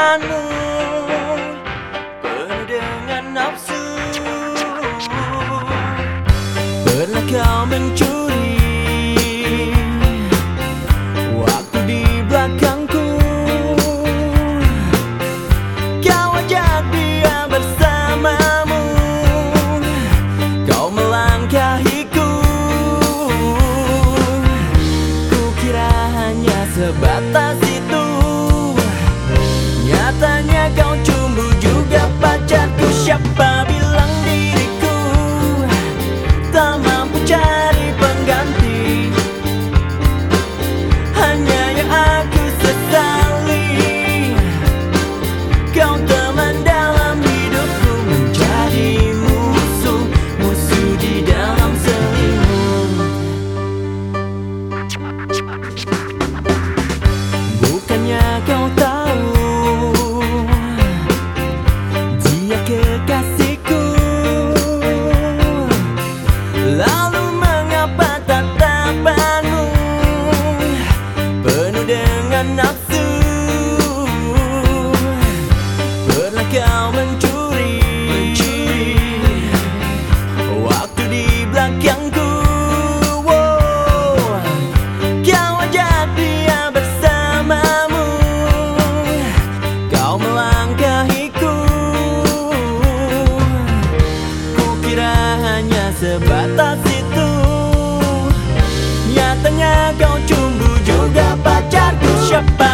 tatapanmu penuh dengan nafsu. Pernah kau mencuri waktu di belakangku. Kau ajak dia bersamamu, kau melangkahiku. Kukira hanya sebatas itu, nyatanya kau cumbu juga pacarku. Siapa bilang diriku tak mampu cari pengganti? Hanya yang aku sesali, kau teman dalam hidupku menjadi musuh, musuh di dalam selimut. Bukannya kau tahu dia kekasihku, lalu mengapa tatapanmu penuh dengan nafsu? Pernah kau mencuri waktu di belakangku. Kau ajak dia bersamamu, kau melangkahiku. Kukira hanya sebatas itu, nyatanya kau cumbu juga pacarku. Siapa